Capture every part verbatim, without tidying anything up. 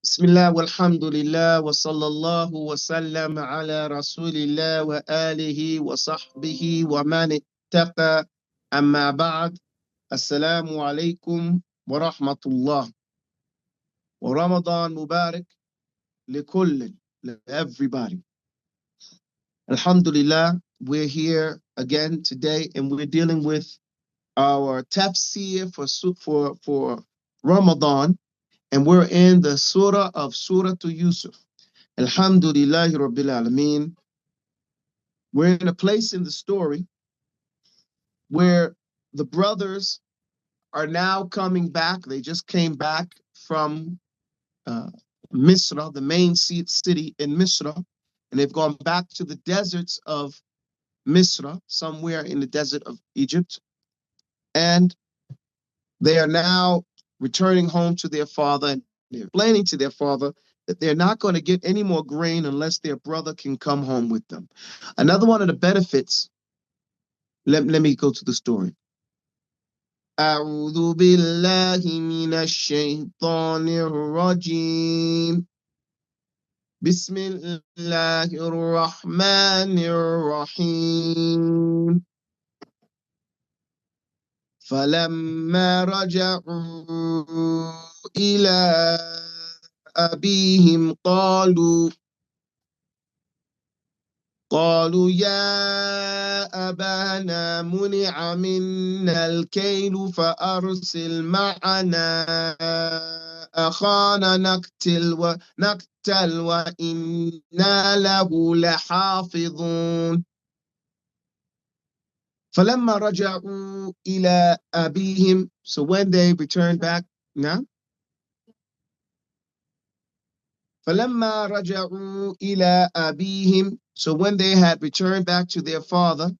Bismillah walhamdulillah wa sallallahu wa sallam ala rasulillah wa alihi wa sahbihi wa man ittaqa amma ba'd. Assalamu alaikum wa rahmatullah wa Ramadan Mubarak likull, everybody. Alhamdulillah, we're here again today and we're dealing with our tafsir for for for Ramadan, and we're in the surah of Surah to Yusuf. Alhamdulillahi Rabbil Alameen. We're in a place in the story where the brothers are now coming back. They just came back from uh, Misra, the main city in Misra, and they've gone back to the deserts of Misra, somewhere in the desert of Egypt. And they are now returning home to their father, and they're explaining to their father that they're not going to get any more grain unless their brother can come home with them. Another one of the benefits, let, let me go to the story. أعوذ بالله من الشيطان الرجيم بسم الله الرحمن الرحيم فلما رجعوا إلى أبيهم قالوا قالوا يا أبانا منع منا الكيل فأرسل معنا أخانا نقتل ونقتل وإنا له لحافظون فلما رجعوا إلى أبيهم, so when they returned back now, فلما رجعوا إلى أبيهم, so when they had returned back to their father,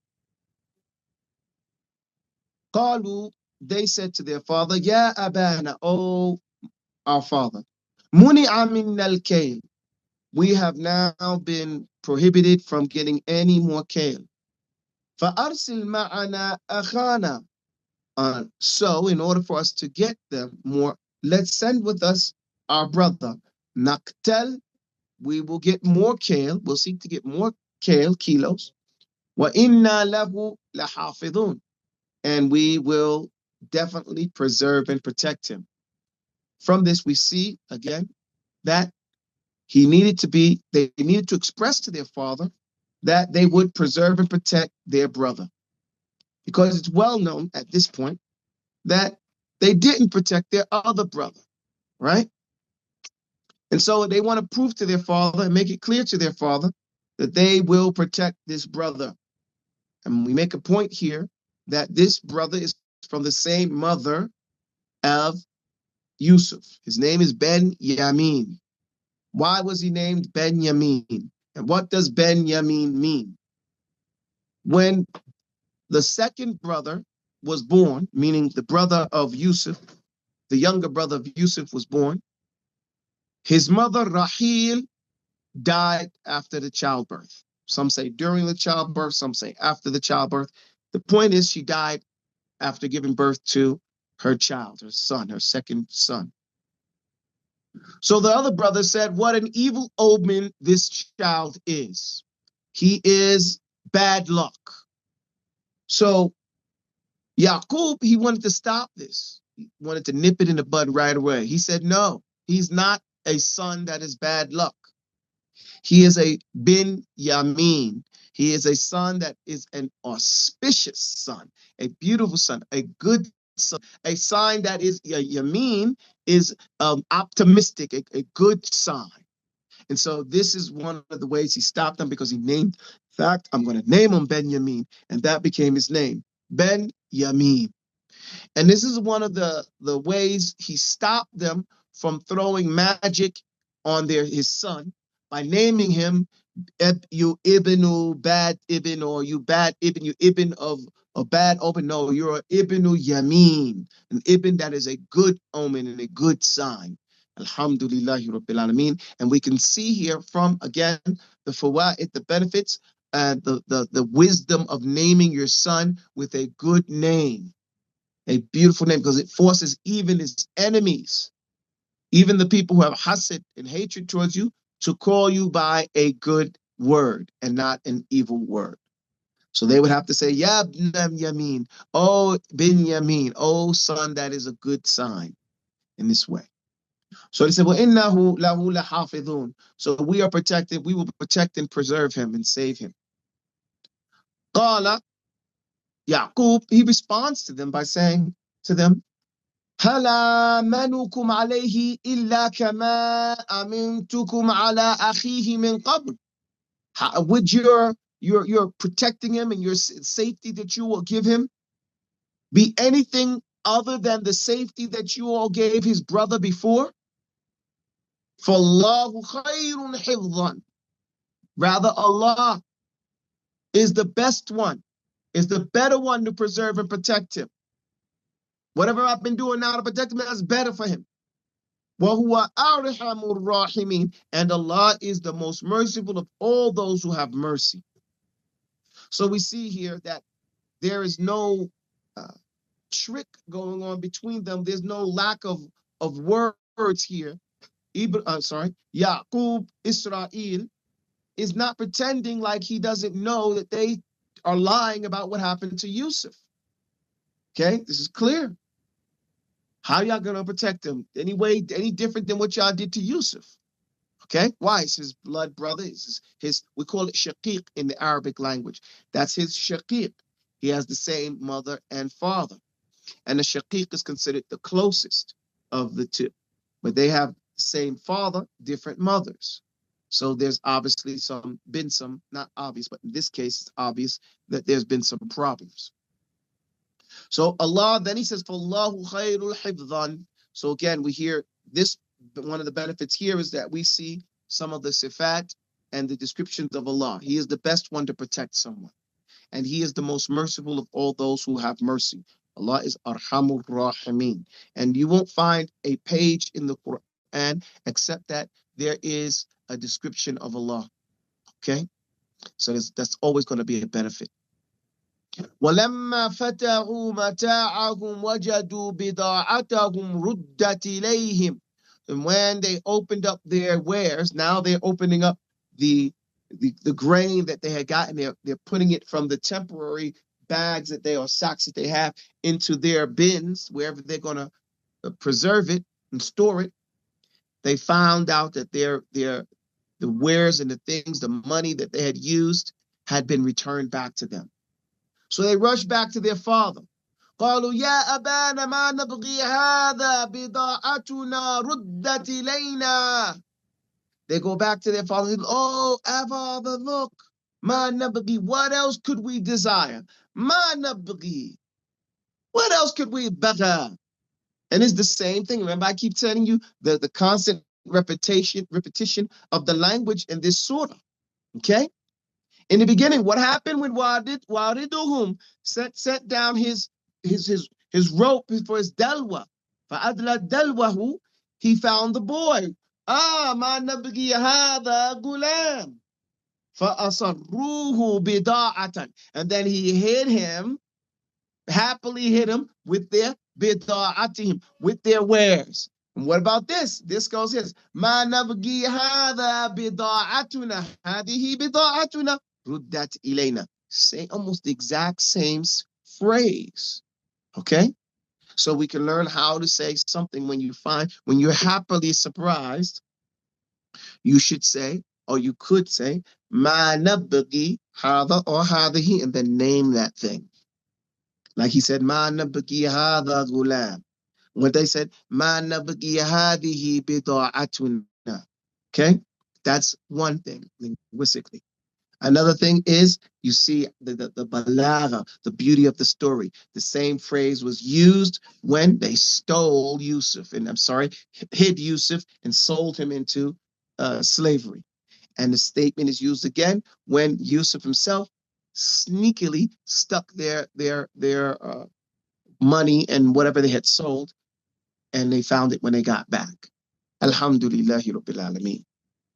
قالوا, they said to their father, يا أبانا, oh our father, منع منا الكيل, we have now been prohibited from getting any more kale. فأرسل معنا أخانا, uh, so in order for us to get them more, let's send with us our brother. نقتل, we will get more kale, we'll seek to get more kale, kilos. وَإِنَّا لَهُ لَحَافِظُونَ, and we will definitely preserve and protect him. From this we see, again, that he needed to be, they needed to express to their father that they would preserve and protect their brother. Because it's well known at this point that they didn't protect their other brother, right? And so they want to prove to their father and make it clear to their father that they will protect this brother. And we make a point here that this brother is from the same mother of Yusuf. His name is Ben Yamin. Why was he named Ben Yamin? And what does Ben Yamin mean? When the second brother was born, meaning the brother of Yusuf, the younger brother of Yusuf was born, his mother Rahil died after the childbirth. Some say during the childbirth, some say after the childbirth. The point is she died after giving birth to her child, her son, her second son. So the other brother said, what an evil omen this child is. He is bad luck. So Yaqub, he wanted to stop this. He wanted to nip it in the bud right away. He said, no, he's not a son that is bad luck. He is a bin Yamin. He is a son that is an auspicious son, a beautiful son, a good son, a sign that is, Yamin is um, optimistic, a, a good sign. And so this is one of the ways he stopped them, because he named, in fact, I'm going to name him Ben Yamin, and that became his name, Ben Yamin. And this is one of the, the ways he stopped them from throwing magic on their his son by naming him you Ibnu bad Ibn, or you bad Ibn, you Ibn of a bad omen. No, you're Ibnu Yamin, an Ibn that is a good omen and a good sign. Alhamdulillahi Rabbil Alameen. And we can see here from, again, the fawaid, the benefits, and the, the, the wisdom of naming your son with a good name, a beautiful name, because it forces even his enemies even the people who have hasad and hatred towards you, to call you by a good word and not an evil word. So they would have to say, Ya ibn Yamin, oh bin Yamin, oh son, that is a good sign in this way. So they said, well, innahu lahu lahafidhun. So we are protected, we will protect and preserve him and save him. Qala Yaqub, he responds to them by saying to them, هَلَا مَنُكُمْ عَلَيْهِ إِلَّا كَمَا أَمِنْتُكُمْ عَلَى أَخِيهِ مِنْ قَبْلِ. Would your, your, your protecting him and your safety that you will give him be anything other than the safety that you all gave his brother before? فَاللَّهُ خَيْرٌ حِفْظًا. Rather, Allah is the best one, is the better one to preserve and protect him. Whatever I've been doing now to protect him, that's better for him. وَهُوَ أَرْحَمُ الرَّاحِمِينَ. And Allah is the most merciful of all those who have mercy. So we see here that there is no uh, trick going on between them. There's no lack of, of words here. Ibn, uh, sorry, Yaqub Israel is not pretending like he doesn't know that they are lying about what happened to Yusuf. Okay, this is clear. How y'all gonna protect him? Any way, any different than what y'all did to Yusuf? Okay, why? It's his blood brother. It's his, his, we call it shaqiq in the Arabic language. That's his shaqiq. He has the same mother and father. And the shaqiq is considered the closest of the two. But they have the same father, different mothers. So there's obviously some, been some, not obvious, but in this case, it's obvious that there's been some problems. So Allah, then he says, فَاللَّهُ خَيْرُ الْحِفْظًا. So again, we hear this, one of the benefits here is that we see some of the sifat and the descriptions of Allah. He is the best one to protect someone. And he is the most merciful of all those who have mercy. Allah is Arhamur Rahimin. And you won't find a page in the Quran except that there is a description of Allah. Okay? So that's always going to be a benefit. وَلَمَّا فَتَحُوا مَتَاعَهُمْ وَجَدُوا بِضَاعَتَهُمْ رُدَّتْ إِلَيْهِمْ. And when they opened up their wares, now they're opening up the, the, the grain that they had gotten. They're, they're putting it from the temporary bags that they, or sacks that they have, into their bins, wherever they're going to preserve it and store it. They found out that their, their, the wares and the things, the money that they had used had been returned back to them. So they rushed back to their father. قالوا يا أبانا ما نبغي هذا بضاعتنا ردت إلينا. They go back to their father. Oh, our father, look. ما نبغي. What else could we desire? ما نبغي. What else could we better? And it's the same thing. Remember, I keep telling you the, the constant repetition, repetition of the language in this surah. Okay? In the beginning, what happened when Walid, Waliduhum set, set down his, his, his, his rope for his dalwa? فَأَدْلَى دَلْوَهُ. He found the boy. Ah, مَا نَبْغِي هَذَا غُلَامٌ فَأَصَرُّوهُ بِضَاعَةً. And then he hid him, happily hid him with their بِضَاعَتِهِمْ, with their wares. And what about this? This goes here. مَا نَبْغِي هَذَا بِضَاعَتُنَا هَذِهِ بِضَاعَتُنَا رُدَّتْ إِلَيْنَا. Say almost the exact same phrase. Okay? So we can learn how to say something when you find, when you're happily surprised, you should say, or you could say, مَا نَبْغِي هَذَا or هَذِهِ, and then name that thing. Like he said, مَا نَبْغِي هَذَا غُلَامٌ. When they said, مَا نَبْغِي هَذِهِ بِضَاعَتُنَا. Okay? That's one thing linguistically. Another thing is, you see the, the, the balagha, the beauty of the story. The same phrase was used when they stole Yusuf, and I'm sorry, hid Yusuf and sold him into uh, slavery. And the statement is used again when Yusuf himself sneakily stuck their, their, their uh, money and whatever they had sold, and they found it when they got back. Alhamdulillahi Rabbil Alameen.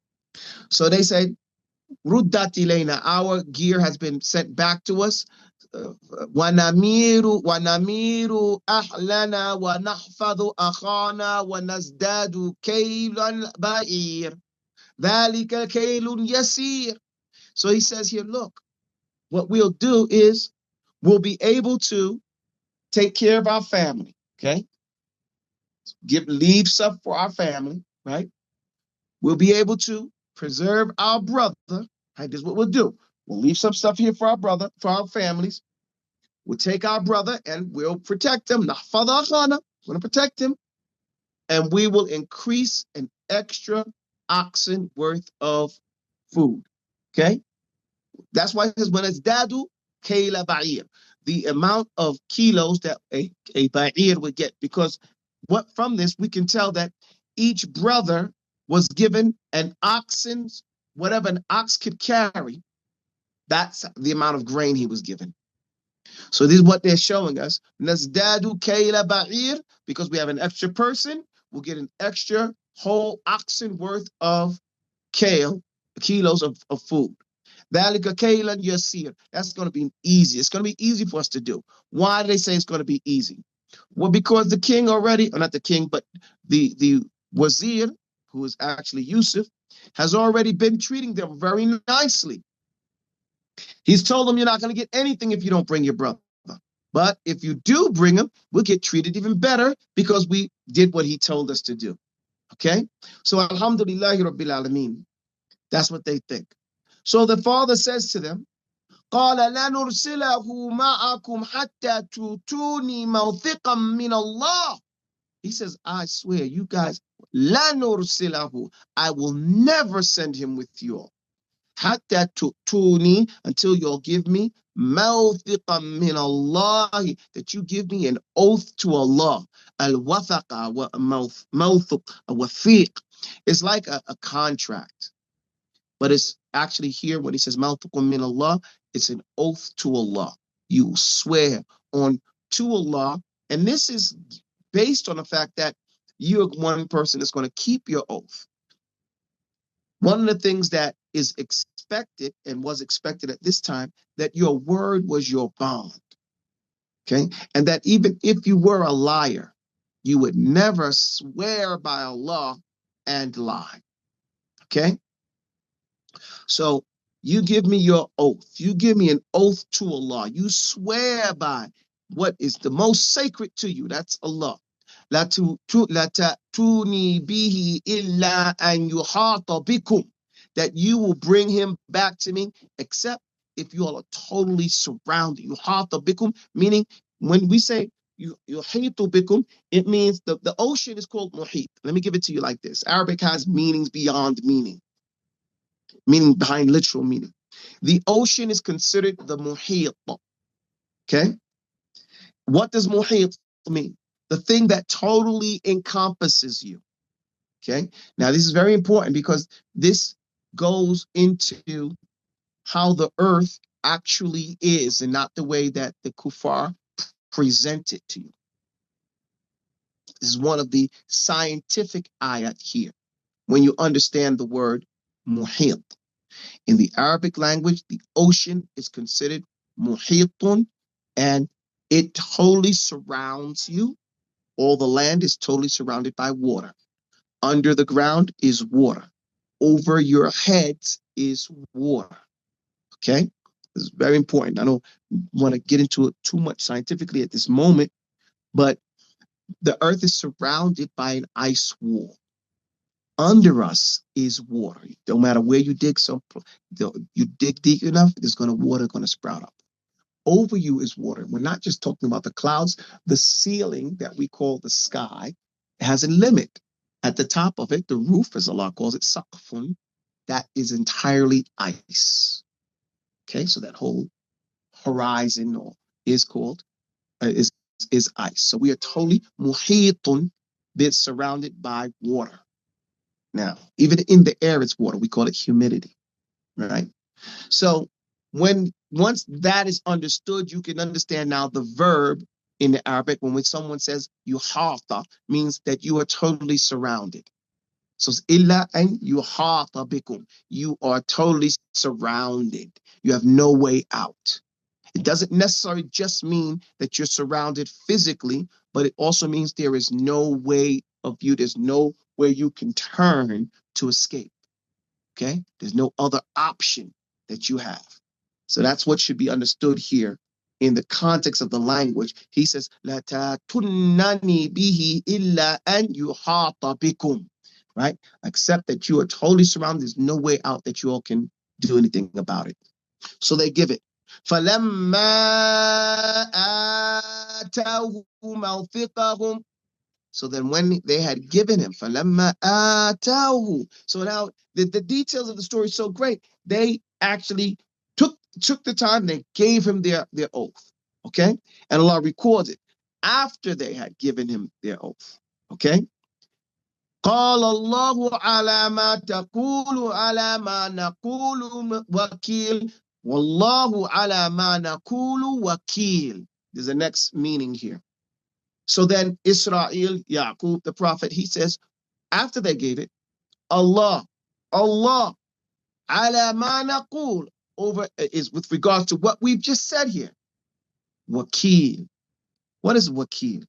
So they said, Ruddat ilayna, our gear has been sent back to us. ونمير ونمير أهلنا ونحفظ أخانا ونزداد كيل بعير ذلك كيل يسير. So he says here, look, what we'll do is we'll be able to take care of our family, okay? Give leave stuff for our family, right? We'll be able to preserve our brother, right? This is what we'll do. We'll leave some stuff here for our brother, for our families. We'll take our brother and we'll protect him. We're going to protect him. And we will increase an extra oxen worth of food. Okay? That's why it says when it's dadu, kayla ba'ir. The amount of kilos that a, a ba'ir would get. Because what from this we can tell that each brother was given an oxen's, whatever an ox could carry, that's the amount of grain he was given. So this is what they're showing us. Nazdadu kayla ba'ir, because we have an extra person, we'll get an extra whole oxen worth of kale, kilos of, of food. Dhalika kaylan yasir. That's going to be easy. It's going to be easy for us to do. Why do they say it's going to be easy? Well, because the king already, or not the king, but the, the wazir, who is actually Yusuf, has already been treating them very nicely. He's told them you're not going to get anything if you don't bring your brother. But if you do bring him, we'll get treated even better because we did what he told us to do. Okay? So alhamdulillahi rabbil alameen. That's what they think. So the father says to them, قَالَ لَنُرْسِلَهُ مَعَكُمْ حَتَّى تُؤْتُونِي مَوْثِقًا مِّنَ اللَّهِ. He says, I swear, you guys, لَا نُرْسِلَهُ, I will never send him with you all. حَتَّى تُؤْتُونِي, until you'll give me مَوْثِقًا مِّنَ اللَّهِ, that you give me an oath to Allah. Al-wathaqa wa mawthuq, a wathiq. It's like a, a contract. But it's actually here when he says mawthuqun min Allah, it's an oath to Allah. You swear on to Allah. And this is based on the fact that you're one person that's going to keep your oath. One of the things that is expected and was expected at this time, that your word was your bond. Okay? And that even if you were a liar, you would never swear by Allah and lie. Okay? So you give me your oath. You give me an oath to Allah. You swear by what is the most sacred to you. That's Allah. La ta'tuni bihi illa an yuhata bikum. That you will bring him back to me, except if you all are totally surrounded. Yuhata bikum, meaning when we say yuhitu bikum, it means the, the ocean is called muhit. Let me give it to you like this. Arabic has meanings beyond meaning. Meaning behind literal meaning. The ocean is considered the muhit. Okay? What does muhit mean? The thing that totally encompasses you. Okay? Now, this is very important because this goes into how the earth actually is and not the way that the kuffar present it to you. This is one of the scientific ayat here. When you understand the word muhit. In the Arabic language, the ocean is considered muhitun, and it totally surrounds you. All the land is totally surrounded by water. Under the ground is water. Over your heads is water. Okay? This is very important. I don't want to get into it too much scientifically at this moment, but the earth is surrounded by an ice wall. Under us is water. No matter where you dig, some you dig deep enough, there's going to water going to sprout up. Over you is water. We're not just talking about the clouds. The ceiling that we call the sky has a limit. At the top of it, the roof, as Allah calls it, saqfun, that is entirely ice. Okay, so that whole horizon or is called uh, is is ice. So we are totally muhitun, bit surrounded by water. Now, even in the air, it's water. We call it humidity, right? So when once that is understood, you can understand now the verb in the Arabic when, when someone says yuhata, means that you are totally surrounded. So it's illa an yuhata bikum. You are totally surrounded. You have no way out. It doesn't necessarily just mean that you're surrounded physically, but it also means there is no way of you, there's no where you can turn to escape. Okay? There's no other option that you have. So that's what should be understood here in the context of the language. He says, La ta'tunnani bihi illa an yuhata bikum. Right? Except that you are totally surrounded. There's no way out that you all can do anything about it. So they give it. فَلَمَّا آتَوْهُ مَوْثِقَهُمْ. So then when they had given him, فَلَمَّا آتَوْهُ. So now the, the details of the story is so great. They actually took took the time, they gave him their, their oath. Okay? And Allah records it after they had given him their oath. Okay? قال الله على ما تقول على ما نقول وكيل والله على ما نقول وكيل. There's a next meaning here. So then Israel, Yaqub, the prophet, he says, after they gave it, Allah, Allah, ala ma naqul, over is with regards to what we've just said here. Wakil. What is wakil?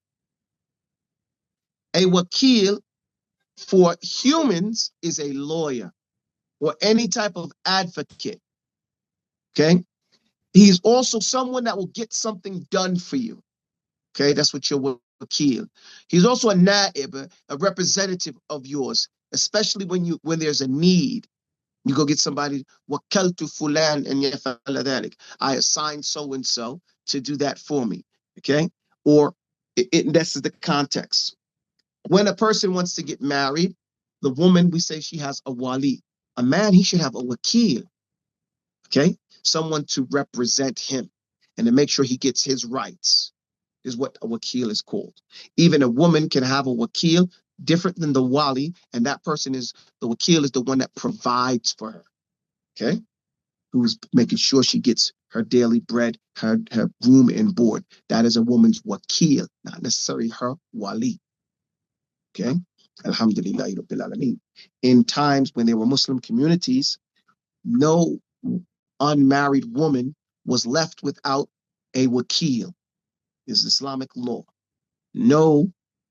A wakil for humans is a lawyer or any type of advocate. Okay? He's also someone that will get something done for you. Okay, that's what your wakil. He's also a na'ib, a representative of yours, especially when you when there's a need. You go get somebody, wakaltu fulan and yaf'ala dhalik. I assign so and so to do that for me. Okay? Or it, it, this is the context. When a person wants to get married, the woman, we say she has a wali. A man, he should have a wakil. Okay? Someone to represent him and to make sure he gets his rights is what a wakil is called. Even a woman can have a wakil different than the wali, and that person is, the wakil is the one that provides for her, okay? Who's making sure she gets her daily bread, her, her room and board. That is a woman's wakil, not necessarily her wali, okay? Alhamdulillah Rabbil Alameen. In times when there were Muslim communities, no unmarried woman was left without a wakil. Is Islamic law. No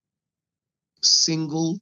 single,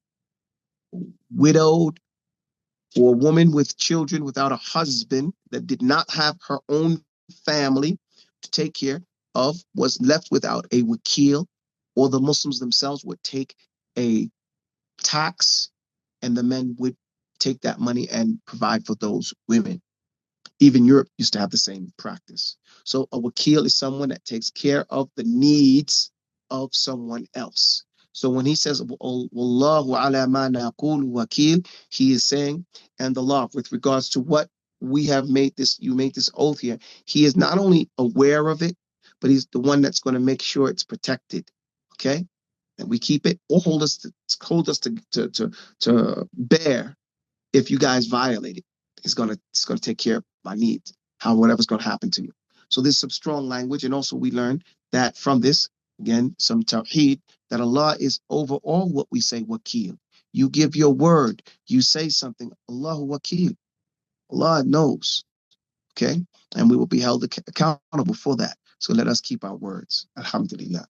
widowed, or woman with children without a husband that did not have her own family to take care of was left without a wakil, or the Muslims themselves would take a tax and the men would take that money and provide for those women. Even Europe used to have the same practice. So a wakil is someone that takes care of the needs of someone else. So when he says, Wallahu ala ma naqulu wakil, he is saying, and the law, with regards to what we have made this, you made this oath here, he is not only aware of it, but he's the one that's going to make sure it's protected. Okay? And we keep it or hold us to hold us to to to, to bear if you guys violate it. It's gonna it's gonna take care of my needs, how whatever's gonna happen to you. So there's some strong language, and also we learn that from this, again, some tawheed, that Allah is over all what we say, wakil. You give your word, you say something, Allahu wakil. Allah knows. Okay? And we will be held ac- accountable for that. So let us keep our words. Alhamdulillah.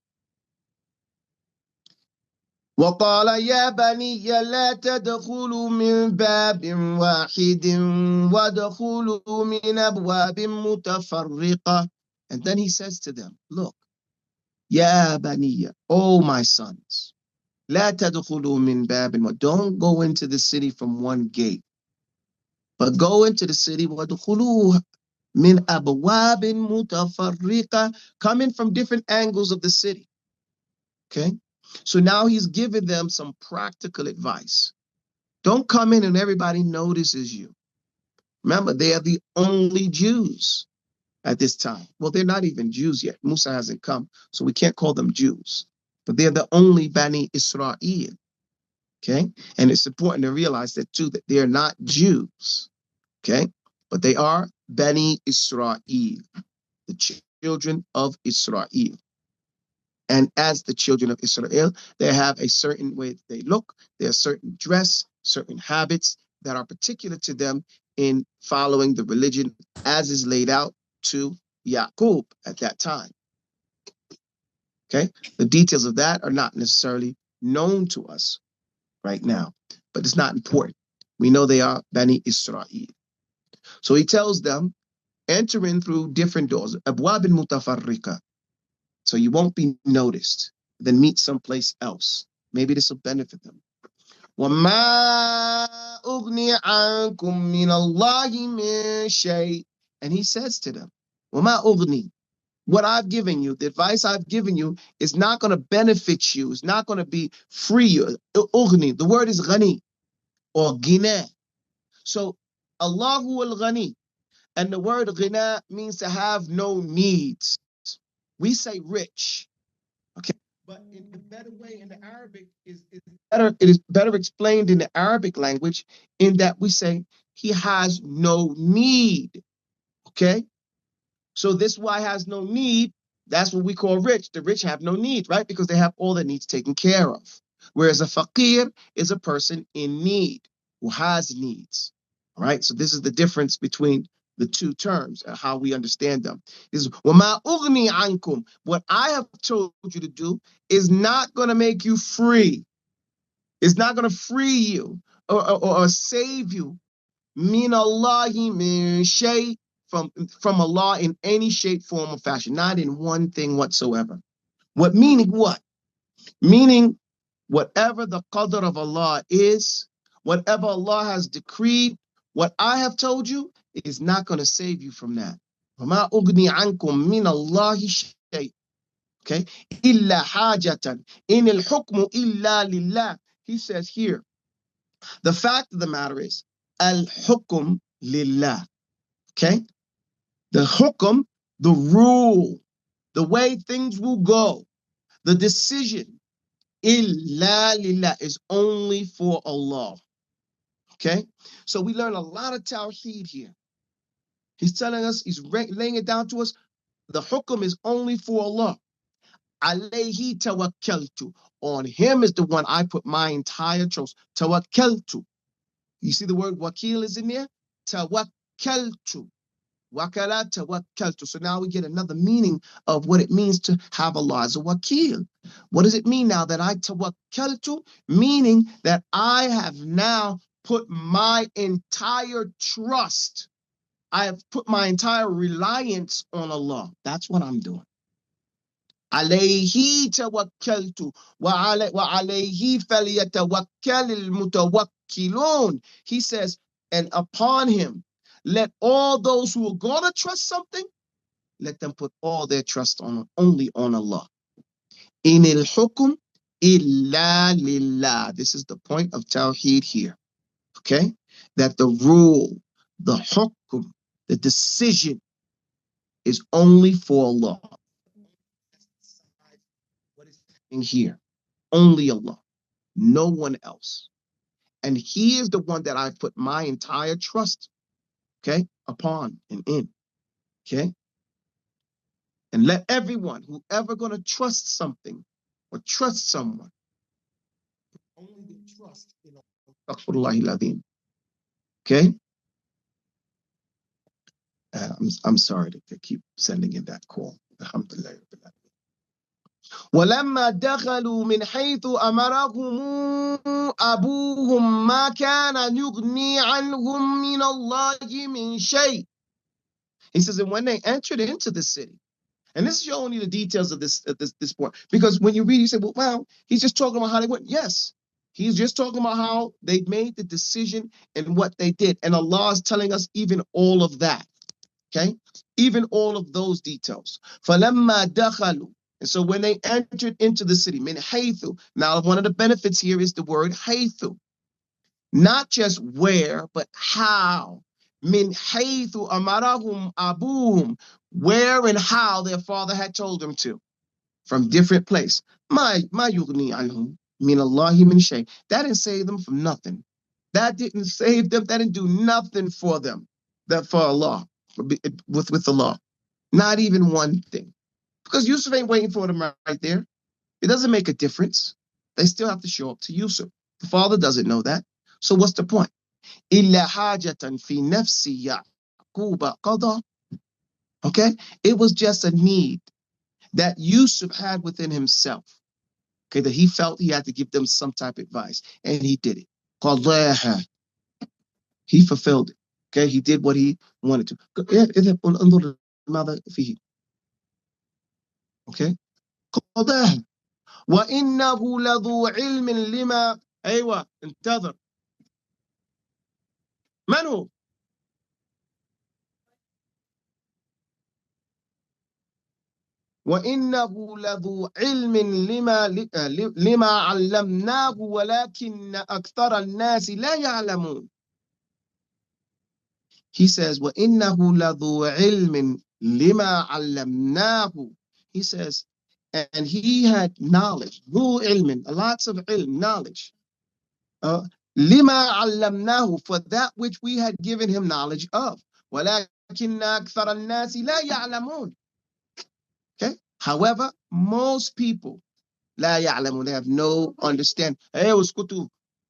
وقال يا بني لا تدخلوا من باب واحد وادخلوا من أبواب متفرقة. And then he says to them, look, يا بني, oh my sons, لا تدخلوا من باب, don't go into the city from one gate, but go into the city وادخلوا من أبواب متفرقة, coming from different angles of the city. Okay? So now he's giving them some practical advice. Don't come in and everybody notices you. Remember, they are the only Jews at this time. Well, they're not even Jews yet. Musa hasn't come, so we can't call them Jews. But they're the only Bani Israel. Okay? And it's important to realize that too, that they're not Jews. Okay? But they are Bani Israel, the children of Israel. And as the children of Israel, they have a certain way that they look, there's certain dress, certain habits that are particular to them in following the religion as is laid out to Yaqub at that time. Okay, the details of that are not necessarily known to us right now, but it's not important. We know they are Bani Israel. So he tells them, enter in through different doors, abwab al-mutafarriqa, so you won't be noticed. Then meet someplace else. Maybe this will benefit them. وَمَا أُغْنِي عَنْكُم مِّنَ اللَّهِ مِن شَيْءٍ. And he says to them, وَمَا أُغْنِي, what I've given you, the advice I've given you is not going to benefit you. It's not going to be free. Ughni, the word is ghani or ghina. So Allahu al-ghani, and the word ghina means to have no needs. We say rich, okay? But in the better way in the Arabic is, is better. It is better explained in the Arabic language in that we say he has no need, okay? So this why has no need. That's what we call rich. The rich have no need, right? Because they have all their needs taken care of. Whereas a faqir is a person in need who has needs. All right. So this is the difference between the two terms and how we understand them. This is وَمَا أُغْنِي عَنْكُمْ. What I have told you to do is not going to make you free. It's not going to free you or, or, or save you. Min Allahi min shay, from from Allah in any shape, form, or fashion, not in one thing whatsoever. What meaning what? Meaning whatever the qadr of Allah is, whatever Allah has decreed, what I have told you is not going to save you from that. وَمَا أُغْنِي عَنْكُم مِّنَ اللَّهِ شَيْءٍ. Okay? إِلَّا حَاجَةً إِنِ الْحُكْمُ إِلَّا لِلَّهِ. He says here, the fact of the matter is, al-hukm lillah. Okay? The hukum, the rule, the way things will go, the decision, illa lillah, is only for Allah. Okay? So we learn a lot of tawheed here. He's telling us, he's laying it down to us, the hukum is only for Allah. Alayhi tawakkaltu. On him is the one I put my entire trust. Tawakkaltu. You see the word wakil is in there? Tawakkaltu. Wakala tawakkaltu. So now we get another meaning of what it means to have Allah as a wakil. What does it mean now that I tawakkaltu? Meaning that I have now put my entire trust, I have put my entire reliance on Allah. That's what I'm doing. Alayhi tawakkaltu wa alayhi falyatawakkalil mutawakkilun. He says, and upon him, let all those who are going to trust something, let them put all their trust on only on Allah. Inil hukum illa lillah. This is the point of tawheed here. Okay? That the rule, the hukum, the decision is only for Allah. What is happening here? Only Allah. No one else. And he is the one that I've put my entire trust, okay, upon and in. Okay? And let everyone who ever going to trust something or trust someone only the trust in Allah. Okay? Uh, I'm, I'm sorry to keep sending in that call. Alhamdulillah. ولما دخلوا من حيث أمرهم أبوهم ما كان يغني عنهم من الله من شيء. He says, and when they entered into the city, and this is showing you the details of this at this, this point, because when you read, you say, well, wow, he's just talking about how they went. Yes, he's just talking about how they made the decision and what they did. And Allah is telling us even all of that. Okay? Even all of those details. فَلَمَّا دَخَلُوا. And so when they entered into the city, min haythu. Now, one of the benefits here is the word haythu. Not just where, but how. Min haythu amarahum abuhum. Where and how their father had told them to. From different place. Ma yughni anhum min Allahi min shay. That didn't save them from nothing. That didn't save them. That didn't do nothing for them. That for Allah. With, with Allah. Not even one thing. Because Yusuf ain't waiting for them right there. It doesn't make a difference. They still have to show up to Yusuf. The father doesn't know that. So what's the point? إِلَّا حَاجَةً فِي نَفْسِ يَعْقُوبَ قَضَى. Okay? It was just a need that Yusuf had within himself. Okay, that he felt he had to give them some type of advice. And he did it. قضاها. He fulfilled it. Okay, he did what he wanted to. اذهب انظر ماذا فيه. Okay. قضاها. وإنه لذو علم لما أيوة انتظر. من هو؟ وإنه لذو علم لما لما علمناه ولكن أكثر الناس لا يعلمون. He says وإنه لذو علم لما علمناه. He says, and he had knowledge, ذو علم, lots of ilm, knowledge. Uh, لما علمناه, for that which we had given him knowledge of. ولكن أكثر الناس لا يعلمون. Okay. However, most people لا يعلمون, they have no understanding. Hey, اسكتوا.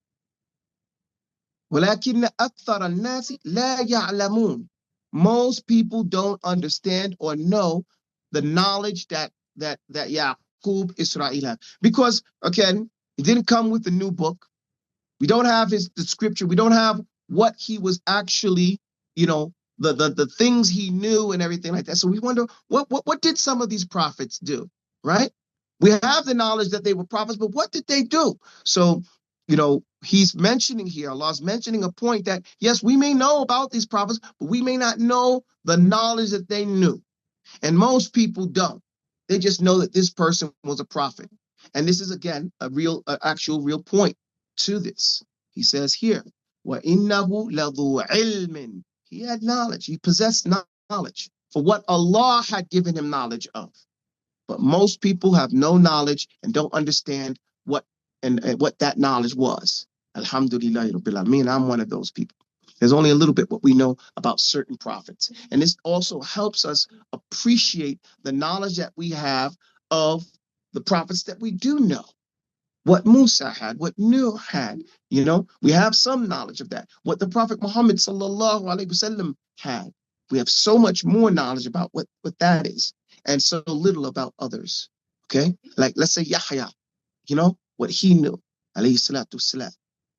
ولكن أكثر الناس لا يعلمون. Most people don't understand or know the knowledge that that that Yaqub Israel had. Because again, it didn't come with a new book. We don't have his the scripture. We don't have what he was actually, you know, the, the, the things he knew and everything like that. So we wonder, what, what, what did some of these prophets do, right? We have the knowledge that they were prophets, but what did they do? So, you know, he's mentioning here, Allah's mentioning a point that, yes, we may know about these prophets, but we may not know the knowledge that they knew. And most people don't. They just know that this person was a prophet. And this is, again, a real, uh, actual real point to this. He says here, وَإِنَّهُ لَذُو عِلْمٍ. He had knowledge. He possessed knowledge for what Allah had given him knowledge of. But most people have no knowledge and don't understand what and, and what that knowledge was. Alhamdulillah Rabbil Alameen. I'm one of those people. There's only a little bit what we know about certain prophets. And this also helps us appreciate the knowledge that we have of the prophets that we do know. What Musa had, what Nuh had, you know, we have some knowledge of that. What the Prophet Muhammad sallallahu alaihi wasallam had. We have so much more knowledge about what, what that is and so little about others. Okay? Like, let's say Yahya, you know, what he knew, alayhi salatu wasalam.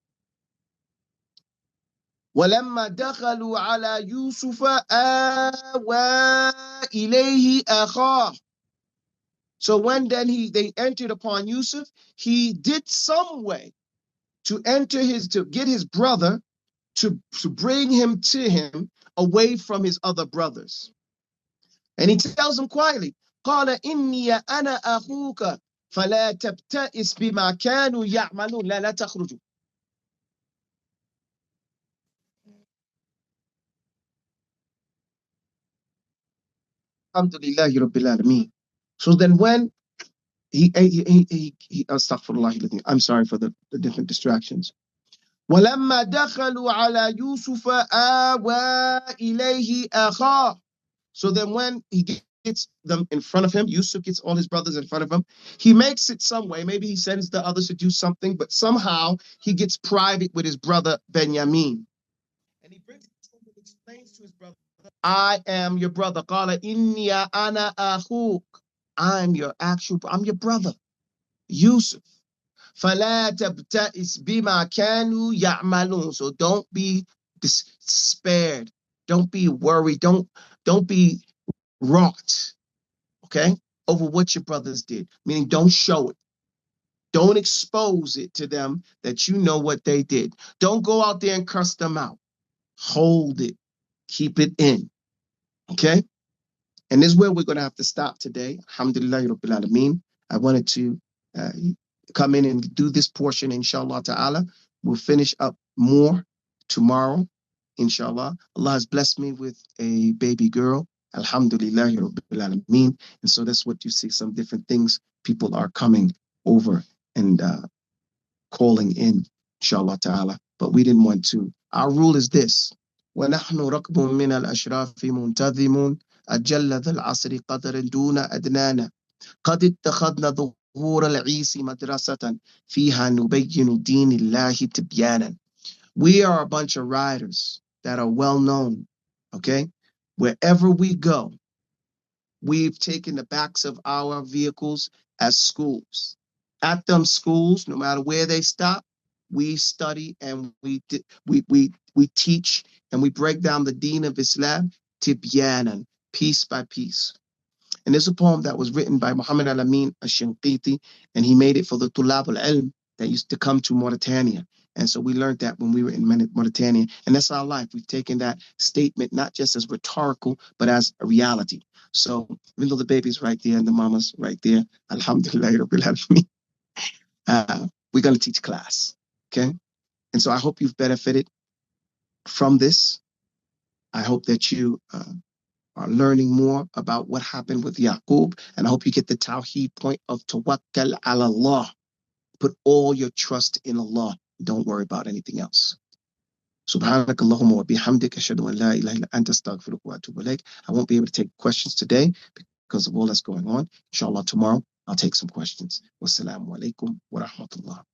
ولما دخلوا على يوسف آوى إليه أخاه. So when then he they entered upon Yusuf, he did some way to enter his to get his brother to, to bring him to him away from his other brothers. And he tells him quietly, قال إني أنا أخوك فلا تبتئس بما كانوا يعملون لا لا تخرجوا. Alhamdulillah Rabbil Alameen. So then when he, he, he, he, he astaghfirullah, I'm sorry for the, the different distractions. ولما دخلوا على يوسف آوى إليه أخاه. So then when he gets them in front of him, Yusuf gets all his brothers in front of him, he makes it some way. Maybe he sends the others to do something, but somehow he gets private with his brother Benjamin. And he brings it to him and explains to his brother, I am your brother. قال إني أنا أخوك. I'm your actual, I'm your brother, Yusuf. فلا تبتئس بما كانوا يعملون. So don't be despaired. Don't be worried. Don't, don't be wrought, okay, over what your brothers did. Meaning don't show it. Don't expose it to them that you know what they did. Don't go out there and curse them out. Hold it. Keep it in. Okay? And this is where we're going to have to stop today. Alhamdulillah Rabbil Alameen. I wanted to uh, come in and do this portion, inshallah ta'ala. We'll finish up more tomorrow, inshallah. Allah has blessed me with a baby girl. Alhamdulillah Rabbil Alameen. And so that's what you see, some different things. People are coming over and uh, calling in, inshallah ta'ala. But we didn't want to. Our rule is this. وَنَحْنُ رَكْبٌ مِّنَ الْأَشْرَافِ مُنْتَظِمٌ أجل ذا العصر قدر دون أدنانا قد اتخذنا ظهور العيس مدرسة فيها نبين دين الله تبيانا. We are a bunch of riders that are well known, okay? Wherever we go, we've taken the backs of our vehicles as schools. At them schools, no matter where they stop, we study and we we we we teach and we break down the deen of Islam, tibyanan, piece by piece. And there's a poem that was written by Muhammad al-Amin al-Shinqiti, and he made it for the Tulab al-Ilm that used to come to Mauritania. And so we learned that when we were in Mauritania. And that's our life. We've taken that statement not just as rhetorical, but as a reality. So even though the baby's right there and the mama's right there, alhamdulillah, rabbil alameen, uh, we're going to teach class. Okay? And so I hope you've benefited from this. I hope that you uh, are learning more about what happened with Yaqub. And I hope you get the Tawheed point of Tawakkal ala Allah. Put all your trust in Allah. Don't worry about anything else. Subhanak Allahumma wa bihamdik ashhadu an la ilaha illa anta astaghfiruka wa atubu ilaik. I won't be able to take questions today because of all that's going on. Inshallah, tomorrow I'll take some questions. Wassalamu alaikum wa rahmatullah.